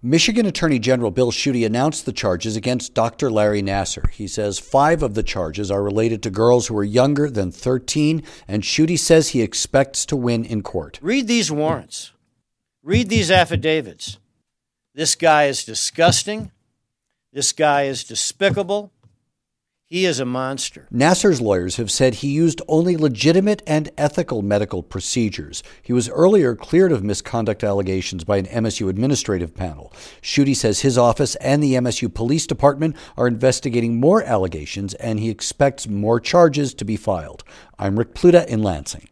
Michigan Attorney General Bill Schuette announced the charges against Dr. Larry Nassar. He says 5 of the charges are related to girls who are younger than 13, and Schuette says he expects to win in court. Read these warrants. Read these affidavits. This guy is disgusting. This guy is despicable. He is a monster. Nassar's lawyers have said he used only legitimate and ethical medical procedures. He was earlier cleared of misconduct allegations by an MSU administrative panel. Schuette says his office and the MSU Police Department are investigating more allegations, and he expects more charges to be filed. I'm Rick Pluta in Lansing.